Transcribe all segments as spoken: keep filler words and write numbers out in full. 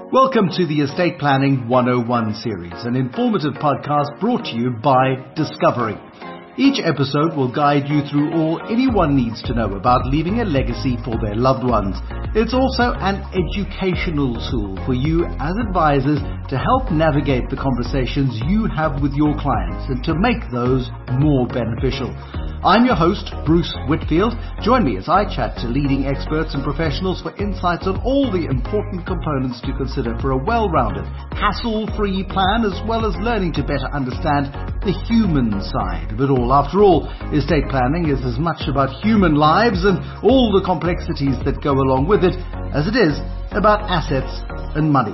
Welcome to the Estate Planning one oh one series, an informative podcast brought to you by Discovery. Each episode will guide you through all anyone needs to know about leaving a legacy for their loved ones. It's also an educational tool for you as advisors to help navigate the conversations you have with your clients and to make those more beneficial. I'm your host, Bruce Whitfield. Join me as I chat to leading experts and professionals for insights on all the important components to consider for a well-rounded, hassle-free plan, as well as learning to better understand the human side of it all. After all, estate planning is as much about human lives and all the complexities that go along with it as it is about assets and money.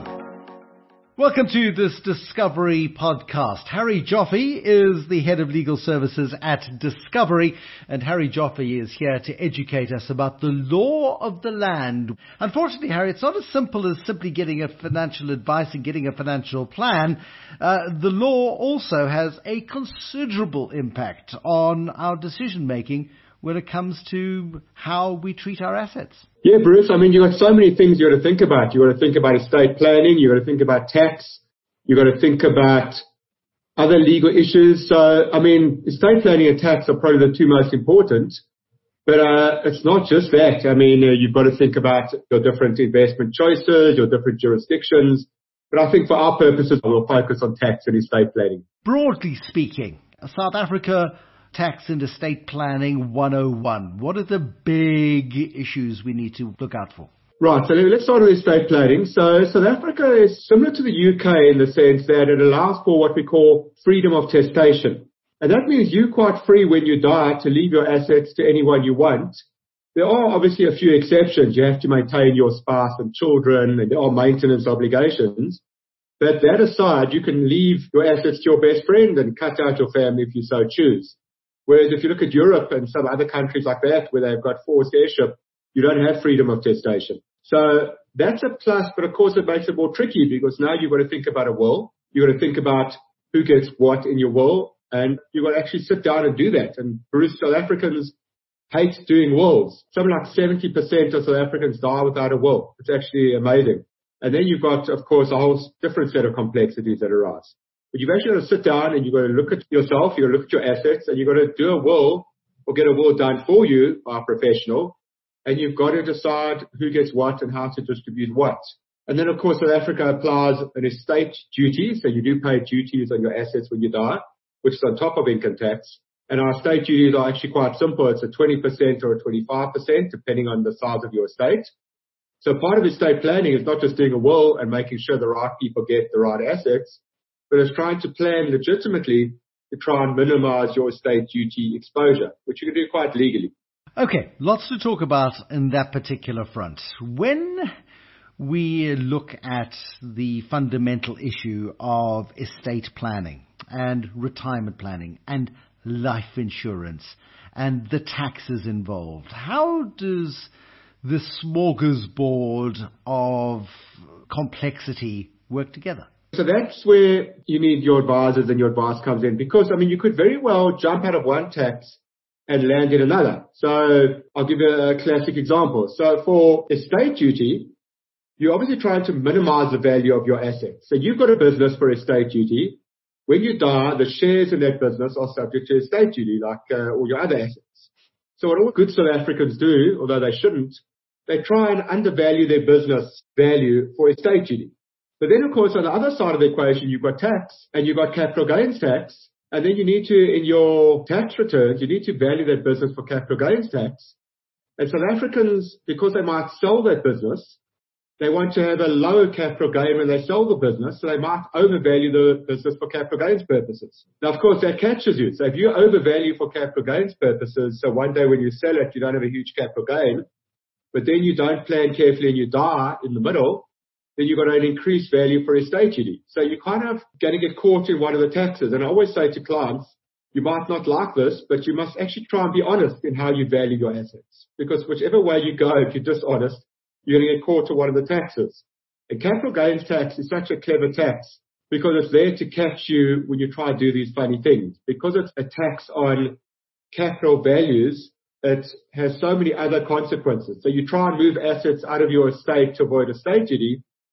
Welcome to this Discovery podcast. Harry Joffe is the head of legal services at Discovery, and Harry Joffe is here to educate us about the law of the land. Unfortunately, Harry, it's not as simple as simply getting a financial advice and getting a financial plan. Uh, the law also has a considerable impact on our decision making when it comes to how we treat our assets. Yeah, Bruce, I mean, you've got so many things you've got to think about. You've got to think about estate planning. You've got to think about tax. You've got to think about other legal issues. So, I mean, estate planning and tax are probably the two most important. But uh, it's not just that. I mean, uh, you've got to think about your different investment choices, your different jurisdictions. But I think for our purposes, we'll focus on tax and estate planning. Broadly speaking, South Africa Tax and Estate Planning one oh one. What are the big issues we need to look out for? Right, so let's start with estate planning. So South Africa is similar to the U K in the sense that it allows for what we call freedom of testation. And that means you're quite free when you die to leave your assets to anyone you want. There are obviously a few exceptions. You have to maintain your spouse and children, and there are maintenance obligations. But that aside, you can leave your assets to your best friend and cut out your family if you so choose. Whereas if you look at Europe and some other countries like that where they've got forced heirship, you don't have freedom of testation. So that's a plus, but of course it makes it more tricky because now you've got to think about a will. You've got to think about who gets what in your will, and you've got to actually sit down and do that. And Bruce, South Africans hate doing wills. Something like seventy percent of South Africans die without a will. It's actually amazing. And then you've got, of course, a whole different set of complexities that arise. But you've actually got to sit down and you've got to look at yourself, you've got to look at your assets, and you've got to do a will or get a will done for you by a professional. And you've got to decide who gets what and how to distribute what. And then, of course, South Africa applies an estate duty. So you do pay duties on your assets when you die, which is on top of income tax. And our estate duties are actually quite simple. It's a twenty percent or a twenty-five percent, depending on the size of your estate. So part of estate planning is not just doing a will and making sure the right people get the right assets, but it's trying to plan legitimately to try and minimize your estate duty exposure, which you can do quite legally. Okay, lots to talk about in that particular front. When we look at the fundamental issue of estate planning and retirement planning and life insurance and the taxes involved, how does the smorgasbord of complexity work together? So that's where you need your advisors and your advice comes in because, I mean, you could very well jump out of one tax and land in another. So I'll give you a classic example. So for estate duty, you're obviously trying to minimize the value of your assets. So you've got a business for estate duty. When you die, the shares in that business are subject to estate duty, like uh, all your other assets. So what all good South Africans do, although they shouldn't, they try and undervalue their business value for estate duty. But then, of course, on the other side of the equation, you've got tax and you've got capital gains tax. And then you need to, in your tax returns, you need to value that business for capital gains tax. And South Africans, because they might sell that business, they want to have a lower capital gain when they sell the business. So they might overvalue the business for capital gains purposes. Now, of course, that catches you. So if you overvalue for capital gains purposes, so one day when you sell it, you don't have a huge capital gain, but then you don't plan carefully and you die in the middle, then you've got an increased value for estate duty. So you're kind of going to get caught in one of the taxes. And I always say to clients, you might not like this, but you must actually try and be honest in how you value your assets. Because whichever way you go, if you're dishonest, you're going to get caught to one of the taxes. And capital gains tax is such a clever tax because it's there to catch you when you try to do these funny things. Because it's a tax on capital values, it has so many other consequences. So you try and move assets out of your estate to avoid estate duty.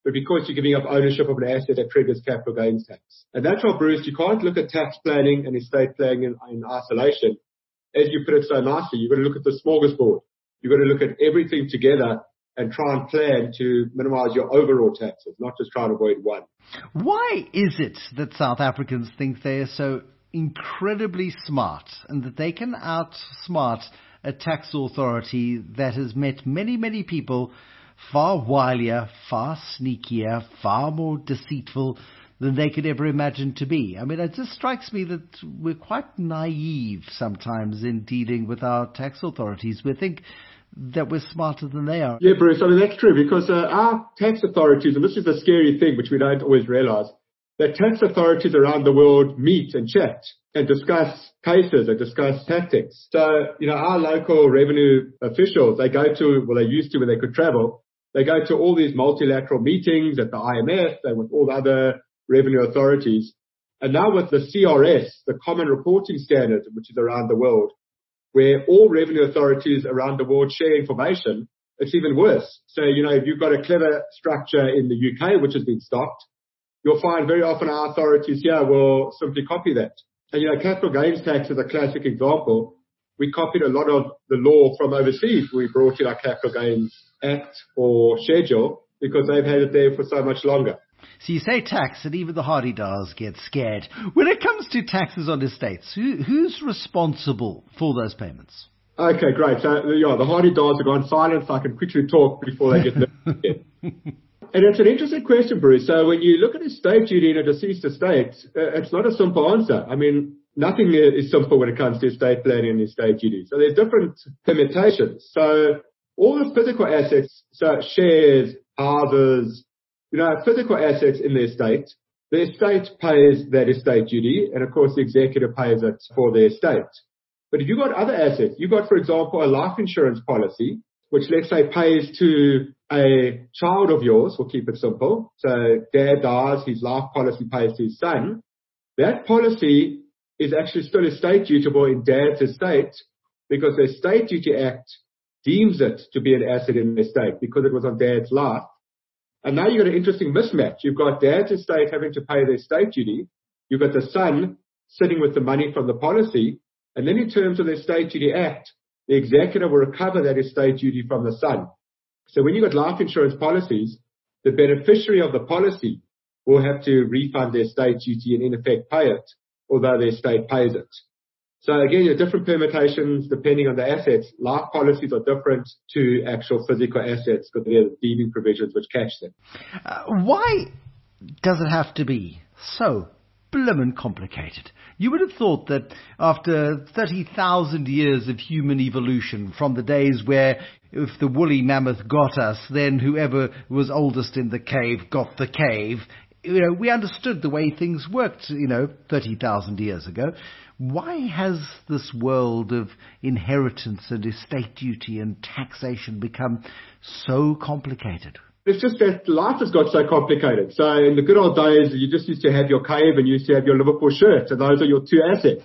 but because you're giving up ownership of an asset that triggers capital gains tax. And that's why, Bruce, you can't look at tax planning and estate planning in, in isolation. As you put it so nicely, you've got to look at the smorgasbord. You've got to look at everything together and try and plan to minimize your overall taxes, not just try and avoid one. Why is it that South Africans think they are so incredibly smart and that they can outsmart a tax authority that has met many, many people far wilier, far sneakier, far more deceitful than they could ever imagine to be? I mean, it just strikes me that we're quite naive sometimes in dealing with our tax authorities. We think that we're smarter than they are. Yeah, Bruce, I mean, that's true because uh, our tax authorities, and this is the scary thing, which we don't always realize, that tax authorities around the world meet and chat and discuss cases and discuss tactics. So, you know, our local revenue officials, they go to, well, they used to when they could travel, they go to all these multilateral meetings at the I M F and with all the other revenue authorities. And now with the C R S, the Common Reporting Standard, which is around the world, where all revenue authorities around the world share information, it's even worse. So, you know, if you've got a clever structure in the U K, which has been stopped, you'll find very often our authorities here will simply copy that. And, you know, capital gains tax is a classic example. We copied a lot of the law from overseas. We brought in our Capital Gains Act or schedule because they've had it there for so much longer. So you say tax, and even the hardy-dars get scared. When it comes to taxes on estates, who, who's responsible for those payments? Okay, great. So, yeah, the hardy-dars have gone silent, so I can quickly talk before they get nervous. And it's an interesting question, Bruce. So when you look at estate duty in a deceased estate, uh, it's not a simple answer. I mean, nothing is simple when it comes to estate planning and estate duty. So there's different permutations. So all the physical assets, so shares, houses, you know, physical assets in the estate, the estate pays that estate duty, and of course the executor pays it for the estate. But if you've got other assets, you've got, for example, a life insurance policy, which let's say pays to a child of yours, we'll keep it simple. So dad dies, his life policy pays to his son. That policy is actually still estate dutiable in dad's estate because the Estate Duty Act deems it to be an asset in the estate because it was on dad's life. And now you've got an interesting mismatch. You've got dad's estate having to pay the estate duty. You've got the son sitting with the money from the policy. And then in terms of the Estate Duty Act, the executor will recover that estate duty from the son. So when you've got life insurance policies, the beneficiary of the policy will have to refund their estate duty and in effect pay it, although the estate pays it. So again, there are different permutations depending on the assets. Life policies are different to actual physical assets because there are deeming provisions which catch them. Uh, why does it have to be so blimmin' complicated? You would have thought that after thirty thousand years of human evolution, from the days where if the woolly mammoth got us, then whoever was oldest in the cave got the cave. You know, we understood the way things worked, you know, thirty thousand years ago. Why has this world of inheritance and estate duty and taxation become so complicated? It's just that life has got so complicated. So in the good old days, you just used to have your cave and you used to have your Liverpool shirt, and those are your two assets.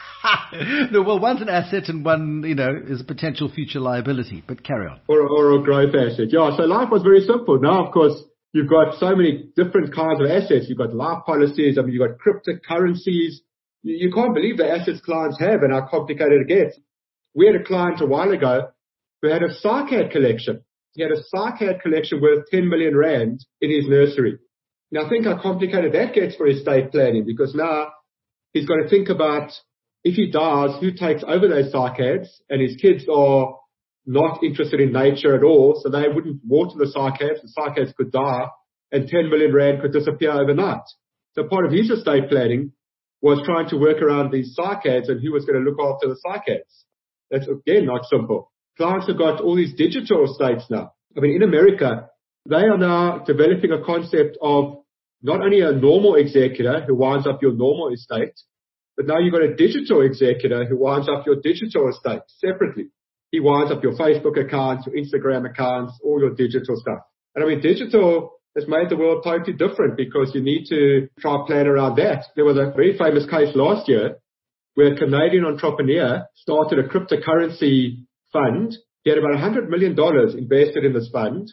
No, well, one's an asset and one, you know, is a potential future liability. But carry on. Or, or a growth asset. Yeah, so life was very simple. Now, of course, you've got so many different kinds of assets. You've got life policies. I mean, you've got cryptocurrencies. You, you can't believe the assets clients have and how complicated it gets. We had a client a while ago who had a SARCAD collection. He had a SARCAD collection worth ten million rand in his nursery. Now, think how complicated that gets for estate planning, because now he's got to think about if he dies, who takes over those SARCADs, and his kids are not interested in nature at all, so they wouldn't water the SARCADs. The SARCADs could die, and ten million rand could disappear overnight. So part of his estate planning was trying to work around these SARCADs and who was going to look after the SARCADs. That's, again, not simple. Clients have got all these digital estates now. I mean, in America, they are now developing a concept of not only a normal executor who winds up your normal estate, but now you've got a digital executor who winds up your digital estate separately. He winds up your Facebook accounts, your Instagram accounts, all your digital stuff. And I mean, digital has made the world totally different because you need to try and plan around that. There was a very famous case last year where a Canadian entrepreneur started a cryptocurrency fund. He had about one hundred million dollars invested in this fund.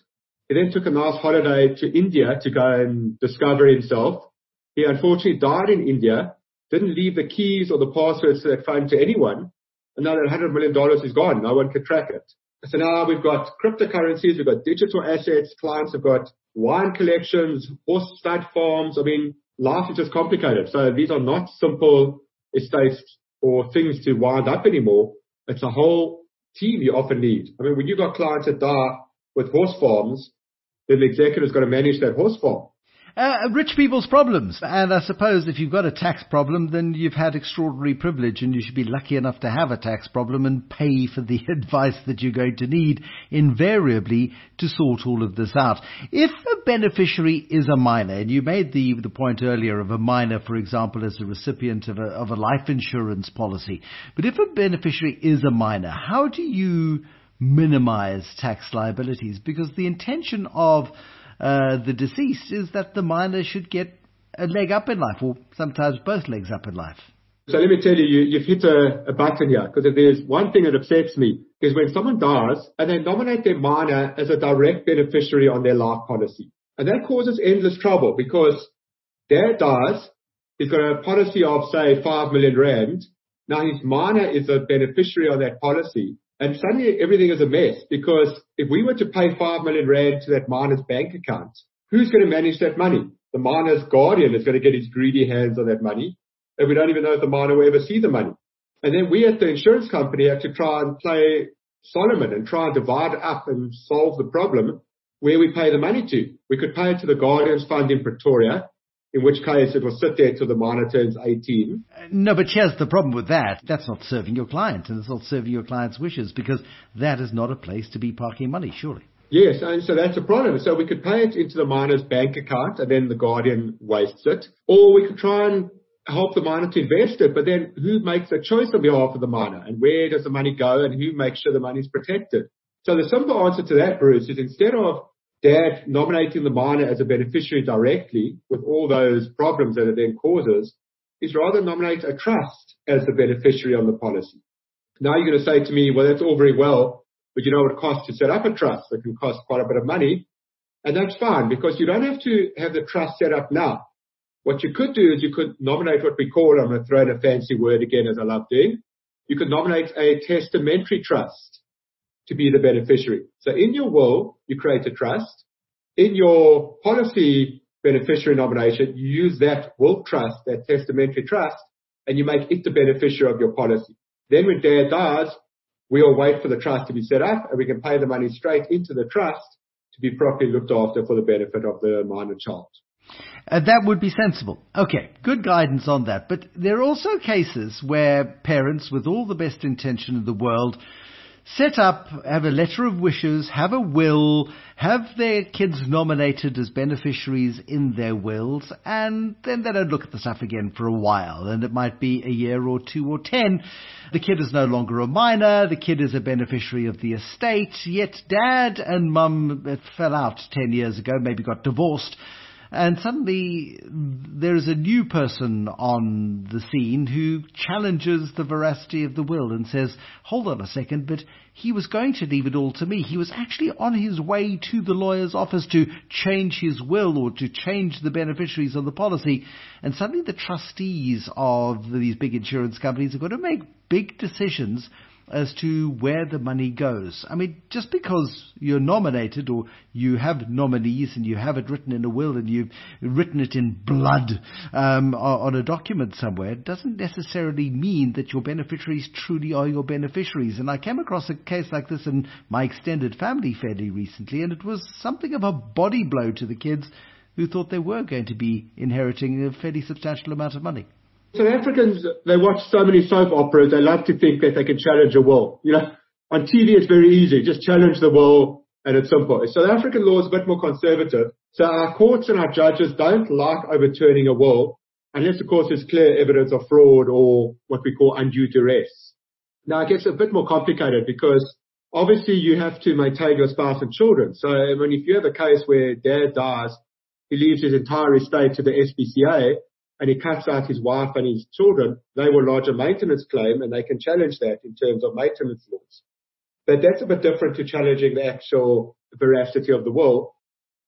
He then took a nice holiday to India to go and discover himself. He unfortunately died in India, didn't leave the keys or the passwords to that phone to anyone, and now that one hundred million dollars is gone. No one can track it. So now we've got cryptocurrencies, we've got digital assets, clients have got wine collections, horse stud farms. I mean, life is just complicated. So these are not simple estates or things to wind up anymore. It's a whole team you often need. I mean, when you've got clients that die with horse farms, then the executive's got to manage that horse farm. Uh, rich people's problems. And I suppose if you've got a tax problem, then you've had extraordinary privilege and you should be lucky enough to have a tax problem and pay for the advice that you're going to need invariably to sort all of this out. If a beneficiary is a minor, and you made the, the point earlier of a minor, for example, as a recipient of a, of a life insurance policy, but if a beneficiary is a minor, how do you minimize tax liabilities? Because the intention of Uh, the deceased is that the minor should get a leg up in life, or sometimes both legs up in life. So let me tell you, you you've hit a, a button here, because if there's one thing that upsets me is when someone dies and they nominate their minor as a direct beneficiary on their life policy. And that causes endless trouble, because dad dies, he's got a policy of, say, five million rand. Now his minor is a beneficiary on that policy. And suddenly everything is a mess, because if we were to pay five million rand to that minor's bank account, who's going to manage that money? The minor's guardian is going to get his greedy hands on that money, and we don't even know if the minor will ever see the money. And then we at the insurance company have to try and play Solomon and try and divide up and solve the problem where we pay the money to. We could pay it to the Guardian's Fund in Pretoria, in which case it will sit there till the minor turns eighteen. No, but here's the problem with that. That's not serving your client, and it's not serving your client's wishes, because that is not a place to be parking money, surely. Yes, and so that's a problem. So we could pay it into the minor's bank account, and then the Guardian wastes it. Or we could try and help the minor to invest it, but then who makes a choice on behalf of the minor? And where does the money go, and who makes sure the money is protected? So the simple answer to that, Bruce, is instead of dad nominating the minor as a beneficiary directly with all those problems that it then causes, is rather nominate a trust as the beneficiary on the policy. Now you're going to say to me, well, that's all very well, but you know what it costs to set up a trust? It can cost quite a bit of money. And that's fine, because you don't have to have the trust set up now. What you could do is you could nominate what we call, I'm going to throw in a fancy word again, as I love doing, you could nominate a testamentary trust to be the beneficiary. So in your will, you create a trust. In your policy beneficiary nomination, you use that will trust, that testamentary trust, and you make it the beneficiary of your policy. Then when dad dies, we all wait for the trust to be set up, and we can pay the money straight into the trust to be properly looked after for the benefit of the minor child. Uh, that would be sensible. Okay, good guidance on that. But there are also cases where parents, with all the best intention in the world, set up, have a letter of wishes, have a will, have their kids nominated as beneficiaries in their wills, and then they don't look at the stuff again for a while. And it might be a year or two or ten. The kid is no longer a minor, the kid is a beneficiary of the estate, yet dad and mum fell out ten years ago, maybe got divorced. And suddenly there is a new person on the scene who challenges the veracity of the will and says, hold on a second, but he was going to leave it all to me. He was actually on his way to the lawyer's office to change his will or to change the beneficiaries of the policy. And suddenly the trustees of these big insurance companies are going to make big decisions as to where the money goes. I mean, just because you're nominated or you have nominees and you have it written in a will and you've written it in blood um, on a document somewhere doesn't necessarily mean that your beneficiaries truly are your beneficiaries. And I came across a case like this in my extended family fairly recently, and it was something of a body blow to the kids who thought they were going to be inheriting a fairly substantial amount of money. South Africans, they watch so many soap operas, they love to think that they can challenge a will. You know, on T V it's very easy, just challenge the will and it's simple. South African law is a bit more conservative, so our courts and our judges don't like overturning a will unless, of course, there's clear evidence of fraud or what we call undue duress. Now, it gets a bit more complicated because obviously you have to maintain your spouse and children. So I mean, if you have a case where dad dies, he leaves his entire estate to the S P C A, and he cuts out his wife and his children, they will lodge a maintenance claim and they can challenge that in terms of maintenance laws. But that's a bit different to challenging the actual veracity of the will.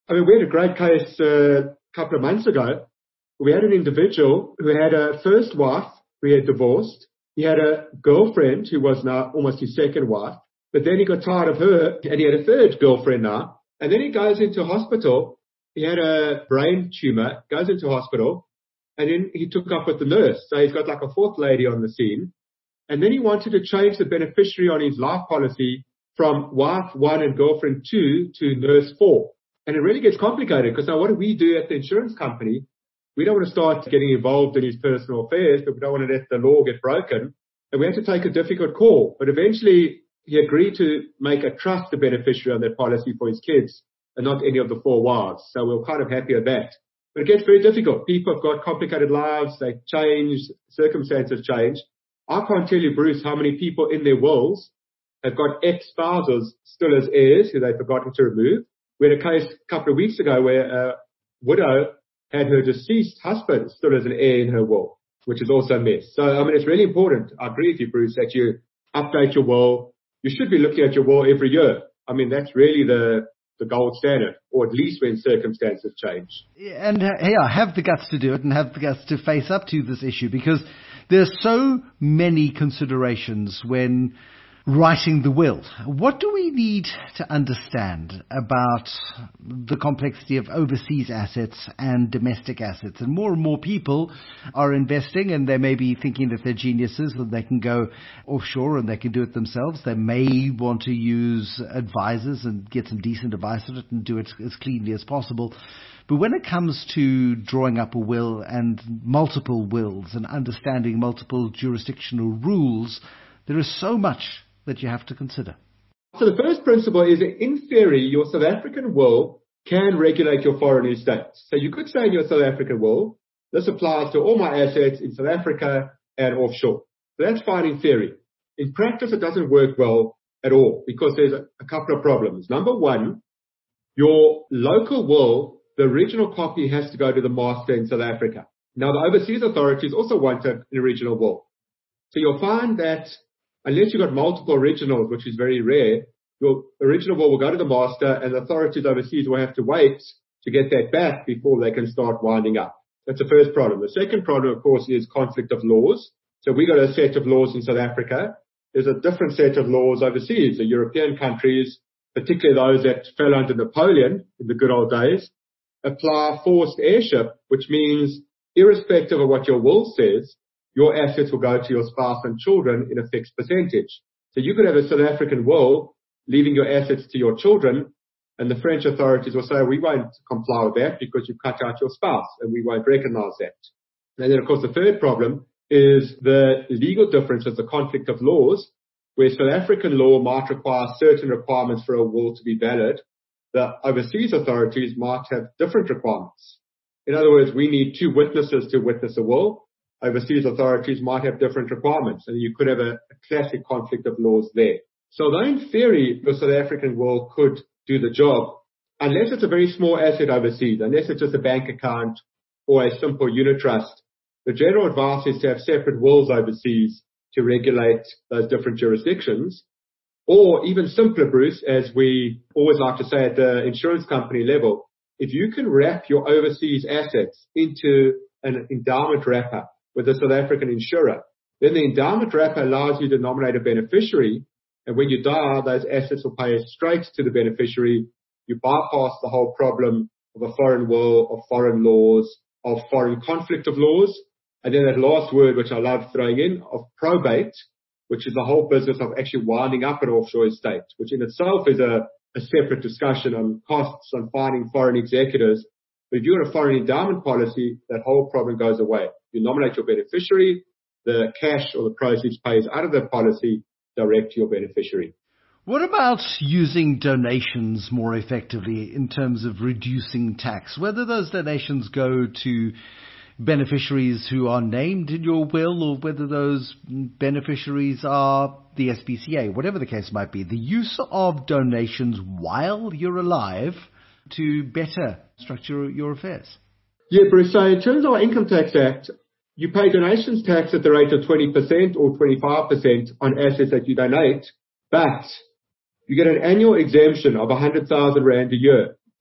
I mean, we had a great case uh, a couple of months ago. We had an individual who had a first wife who he had divorced. He had a girlfriend who was now almost his second wife, but then he got tired of her and he had a third girlfriend now. And then he goes into hospital. He had a brain tumor, goes into hospital, and then he took up with the nurse. So he's got like a fourth lady on the scene. And then he wanted to change the beneficiary on his life policy from wife one and girlfriend two to nurse four. And it really gets complicated because now what do we do at the insurance company? We don't want to start getting involved in his personal affairs, but we don't want to let the law get broken. And we had to take a difficult call. But eventually he agreed to make a trust the beneficiary on that policy for his kids and not any of the four wives. So we we're kind of happy with that. But it gets very difficult. People have got complicated lives. They change. Circumstances change. I can't tell you, Bruce, how many people in their wills have got ex-spouses still as heirs who they've forgotten to remove. We had a case a couple of weeks ago where a widow had her deceased husband still as an heir in her will, which is also a mess. So, I mean, it's really important. I agree with you, Bruce, that you update your will. You should be looking at your will every year. I mean, that's really the, the gold standard, or at least when circumstances change. And uh, yeah, have the guts to do it and have the guts to face up to this issue, because there's so many considerations when writing the will. What do we need to understand about the complexity of overseas assets and domestic assets? And more and more people are investing, and they may be thinking that they're geniuses and they can go offshore and they can do it themselves. They may want to use advisors and get some decent advice on it and do it as cleanly as possible. But when it comes to drawing up a will and multiple wills and understanding multiple jurisdictional rules, there is so much that you have to consider. So the first principle is that in theory, your South African will can regulate your foreign estates. So you could say in your South African will, this applies to all my assets in South Africa and offshore. So that's fine in theory. In practice, it doesn't work well at all because there's a, a couple of problems. Number one, your local will, the original copy has to go to the master in South Africa. Now, the overseas authorities also want an original will. So you'll find that unless you've got multiple originals, which is very rare, your original will will go to the master and the authorities overseas will have to wait to get that back before they can start winding up. That's the first problem. The second problem, of course, is conflict of laws. So we got a set of laws in South Africa. There's a different set of laws overseas. The European countries, particularly those that fell under Napoleon in the good old days, apply forced heirship, which means irrespective of what your will says, your assets will go to your spouse and children in a fixed percentage. So you could have a South African will leaving your assets to your children, and the French authorities will say, we won't comply with that because you've cut out your spouse, and we won't recognize that. And then, of course, the third problem is the legal differences, the conflict of laws, where South African law might require certain requirements for a will to be valid. The overseas authorities might have different requirements. In other words, we need two witnesses to witness a will. Overseas authorities might have different requirements, and you could have a, a classic conflict of laws there. So though in theory, your South African will could do the job, unless it's a very small asset overseas, unless it's just a bank account or a simple unit trust, the general advice is to have separate wills overseas to regulate those different jurisdictions. Or even simpler, Bruce, as we always like to say at the insurance company level, if you can wrap your overseas assets into an endowment wrapper with a South African insurer, then the endowment wrapper allows you to nominate a beneficiary, and when you die, those assets will pay straight to the beneficiary. You bypass the whole problem of a foreign will, of foreign laws, of foreign conflict of laws, and then that last word, which I love throwing in, of probate, which is the whole business of actually winding up an offshore estate, which in itself is a, a separate discussion on costs, on finding foreign executors. But if you've got a foreign endowment policy, that whole problem goes away. You nominate your beneficiary, the cash or the proceeds pays out of the policy direct to your beneficiary. What about using donations more effectively in terms of reducing tax? Whether those donations go to beneficiaries who are named in your will or whether those beneficiaries are the S P C A, whatever the case might be, the use of donations while you're alive to better structure your affairs. Yeah, Bruce. So in terms of our Income Tax Act, you pay donations tax at the rate of twenty percent or twenty-five percent on assets that you donate, but you get an annual exemption of one hundred thousand rand a year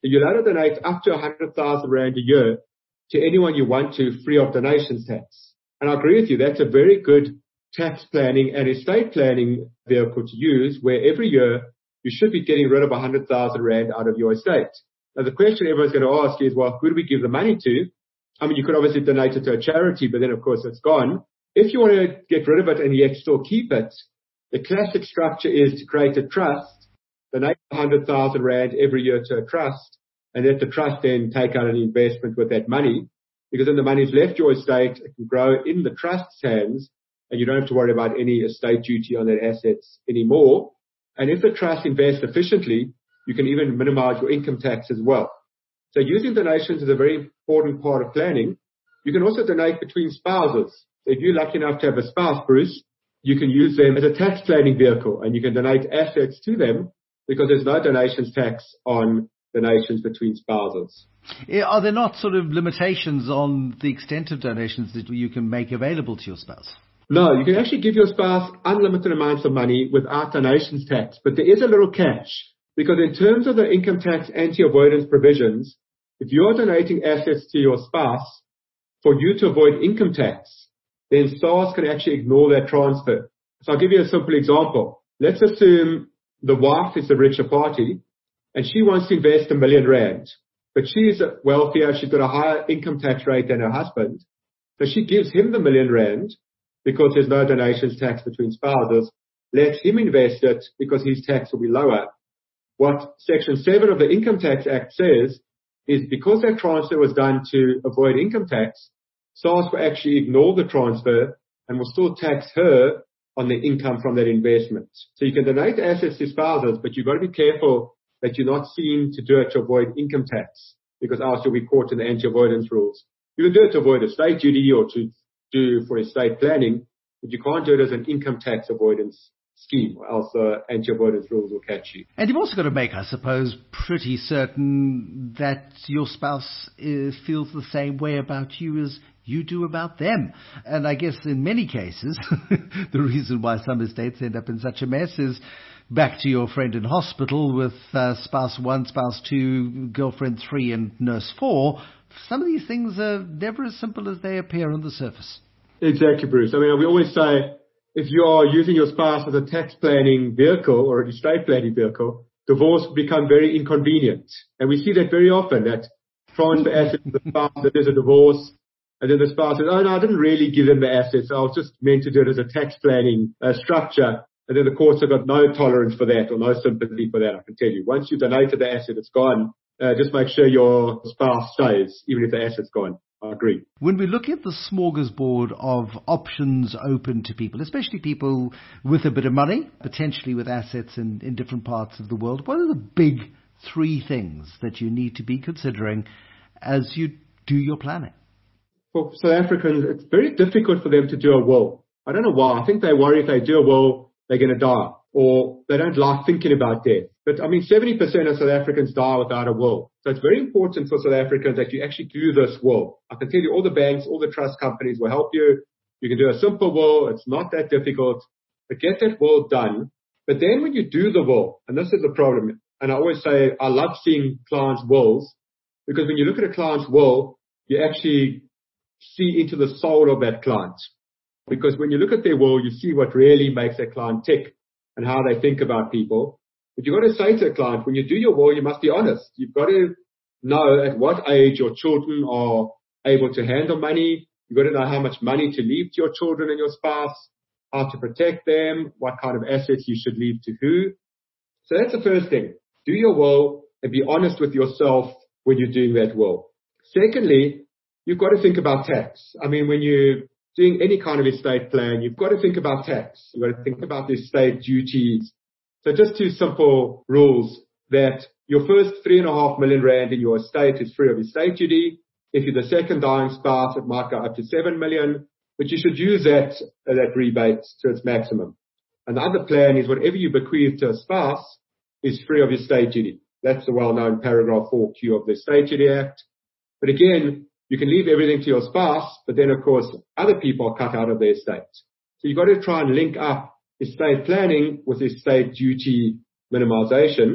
you're allowed to donate up to one hundred thousand rand a year to anyone you want to, free of donations tax. And I agree with you, that's a very good tax planning and estate planning vehicle to use, where every year you should be getting rid of one hundred thousand rand out of your estate. Now, the question everyone's going to ask is, well, who do we give the money to? I mean, you could obviously donate it to a charity, but then, of course, it's gone. If you want to get rid of it and yet still keep it, the classic structure is to create a trust, donate one hundred thousand rand every year to a trust, and let the trust then take out an investment with that money, because then the money's left your estate, it can grow in the trust's hands, and you don't have to worry about any estate duty on that assets anymore. And if the trust invests efficiently, you can even minimize your income tax as well. So using donations is a very important part of planning. You can also donate between spouses. So if you're lucky enough to have a spouse, Bruce, you can use them as a tax planning vehicle, and you can donate assets to them because there's no donations tax on donations between spouses. Are there not sort of limitations on the extent of donations that you can make available to your spouse? No, you can actually give your spouse unlimited amounts of money without donations tax, but there is a little catch, because in terms of the income tax anti-avoidance provisions, if you're donating assets to your spouse for you to avoid income tax, then SARS can actually ignore that transfer. So I'll give you a simple example. Let's assume the wife is the richer party and she wants to invest a million rand, but she's wealthier, she's got a higher income tax rate than her husband. So she gives him the million rand because there's no donations tax between spouses, lets him invest it because his tax will be lower. What Section seven of the Income Tax Act says is because that transfer was done to avoid income tax, SARS will actually ignore the transfer and will still tax her on the income from that investment. So you can donate assets to spouses, but you've got to be careful that you're not seen to do it to avoid income tax, because else you'll be caught in the anti-avoidance rules. You can do it to avoid estate duty or to do for estate planning, but you can't do it as an income tax avoidance scheme, or else the anti-avoidance rules will catch you. And you've also got to make, I suppose, pretty certain that your spouse uh, feels the same way about you as you do about them. And I guess in many cases, the reason why some estates end up in such a mess is back to your friend in hospital with uh, spouse one, spouse two, girlfriend three, and nurse four. Some of these things are never as simple as they appear on the surface. Exactly, Bruce. I mean, we always say, if you are using your spouse as a tax planning vehicle or an estate planning vehicle, divorce will become very inconvenient. And we see that very often, that transfer assets to the spouse, that there's a divorce, and then the spouse says, oh, no, I didn't really give them the assets. I was just meant to do it as a tax planning uh, structure. And then the courts have got no tolerance for that or no sympathy for that, I can tell you. Once you've donated the asset, it's gone. Uh, just make sure your spouse stays, even if the asset's gone. I agree. When we look at the smorgasbord of options open to people, especially people with a bit of money, potentially with assets in, in different parts of the world, what are the big three things that you need to be considering as you do your planning? For South Africans, it's very difficult for them to do a will. I don't know why. I think they worry if they do a will, they're going to die, or they don't like thinking about death. But I mean, seventy percent of South Africans die without a will. So it's very important for South Africans that you actually do this will. I can tell you all the banks, all the trust companies will help you. You can do a simple will. It's not that difficult, but get that will done. But then when you do the will, and this is the problem, and I always say I love seeing clients' wills, because when you look at a client's will, you actually see into the soul of that client. Because when you look at their will, you see what really makes that client tick and how they think about people. But you've got to say to a client, when you do your will, you must be honest. You've got to know at what age your children are able to handle money. You've got to know how much money to leave to your children and your spouse, how to protect them, what kind of assets you should leave to who. So that's the first thing. Do your will and be honest with yourself when you're doing that will. Secondly, you've got to think about tax. I mean, when you're doing any kind of estate plan, you've got to think about tax. You've got to think about the estate duties. So just two simple rules, that your first three and a half million rand in your estate is free of estate duty. If you're the second dying spouse, it might go up to seven million, but you should use that, uh, that rebate to its maximum. And the other plan is whatever you bequeath to a spouse is free of estate duty. That's the well-known paragraph four Q of the Estate Duty Act. But again, you can leave everything to your spouse, but then of course other people are cut out of their estate. So you've got to try and link up estate planning with estate duty minimization.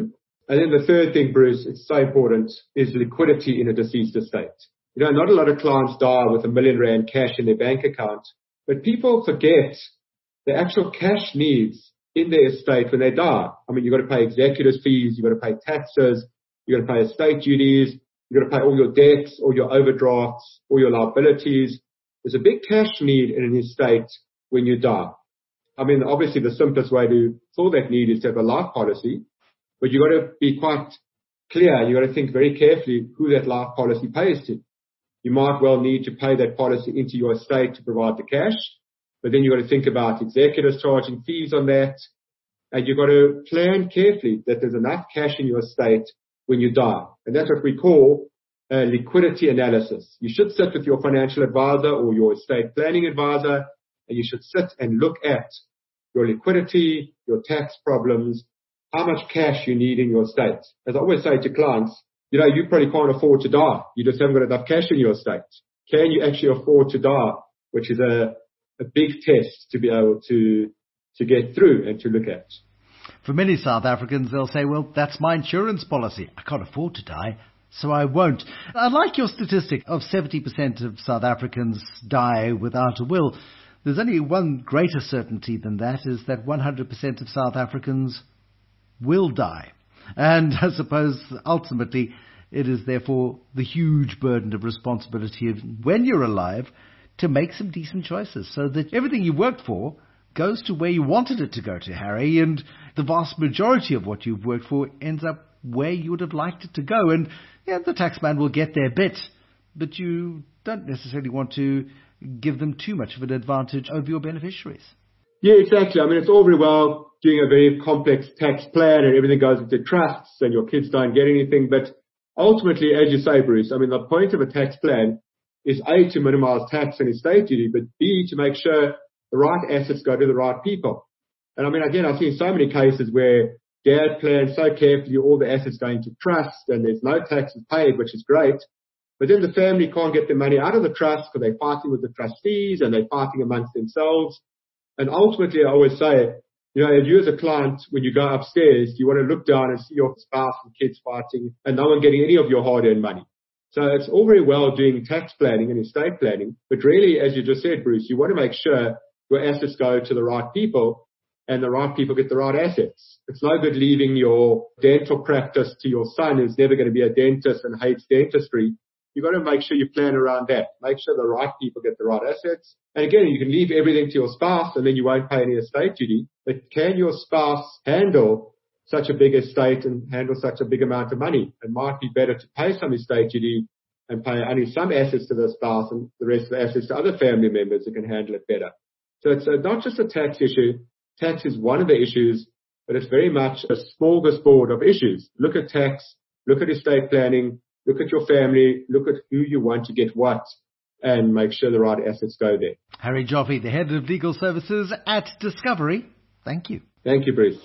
And then the third thing, Bruce, it's so important, is liquidity in a deceased estate. You know, not a lot of clients die with a million rand cash in their bank account, but people forget the actual cash needs in their estate when they die. I mean, you've got to pay executors' fees, you've got to pay taxes, you've got to pay estate duties, you've got to pay all your debts, all your overdrafts, all your liabilities. There's a big cash need in an estate when you die. I mean, obviously the simplest way to fill that need is to have a life policy, but you've got to be quite clear. You've got to think very carefully who that life policy pays to. You might well need to pay that policy into your estate to provide the cash, but then you've got to think about executors charging fees on that, and you've got to plan carefully that there's enough cash in your estate when you die. And that's what we call a liquidity analysis. You should sit with your financial advisor or your estate planning advisor, and you should sit and look at your liquidity, your tax problems, how much cash you need in your estate. As I always say to clients, you know, you probably can't afford to die. You just haven't got enough cash in your estate. Can you actually afford to die? Which is a, a big test to be able to, to get through and to look at. For many South Africans, they'll say, well, that's my insurance policy. I can't afford to die, so I won't. I like your statistic of seventy percent of South Africans die without a will. There's only one greater certainty than that, is that one hundred percent of South Africans will die. And I suppose ultimately it is therefore the huge burden of responsibility of when you're alive to make some decent choices so that everything you worked for goes to where you wanted it to go to, Harry, and the vast majority of what you've worked for ends up where you would have liked it to go. And yeah, the taxman will get their bit, but you don't necessarily want to give them too much of an advantage over your beneficiaries. Yeah, exactly. I mean, it's all very well doing a very complex tax plan and everything goes into trusts and your kids don't get anything. But ultimately, as you say, Bruce, I mean, the point of a tax plan is A, to minimize tax and estate duty, but B, to make sure the right assets go to the right people. And I mean, again, I've seen so many cases where dad plans so carefully all the assets going to trust and there's no taxes paid, which is great. But then the family can't get the money out of the trust because they're fighting with the trustees and they're fighting amongst themselves. And ultimately, I always say, you know, you as a client, when you go upstairs, you want to look down and see your spouse and kids fighting and no one getting any of your hard-earned money. So it's all very well doing tax planning and estate planning, but really, as you just said, Bruce, you want to make sure your assets go to the right people and the right people get the right assets. It's no good leaving your dental practice to your son who's never going to be a dentist and hates dentistry. You've got to make sure you plan around that. Make sure the right people get the right assets. And again, you can leave everything to your spouse and then you won't pay any estate duty. But can your spouse handle such a big estate and handle such a big amount of money? It might be better to pay some estate duty and pay only some assets to the spouse and the rest of the assets to other family members who can handle it better. So it's a, not just a tax issue. Tax is one of the issues, but it's very much a smorgasbord of issues. Look at tax, look at estate planning, look at your family, look at who you want to get what, and make sure the right assets go there. Harry Joffe, the Head of Legal Services at Discovery. Thank you. Thank you, Bruce.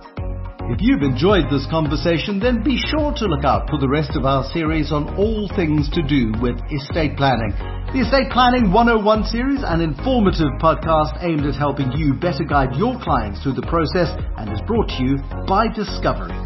If you've enjoyed this conversation, then be sure to look out for the rest of our series on all things to do with estate planning. The Estate Planning one oh one series, an informative podcast aimed at helping you better guide your clients through the process, and is brought to you by Discovery.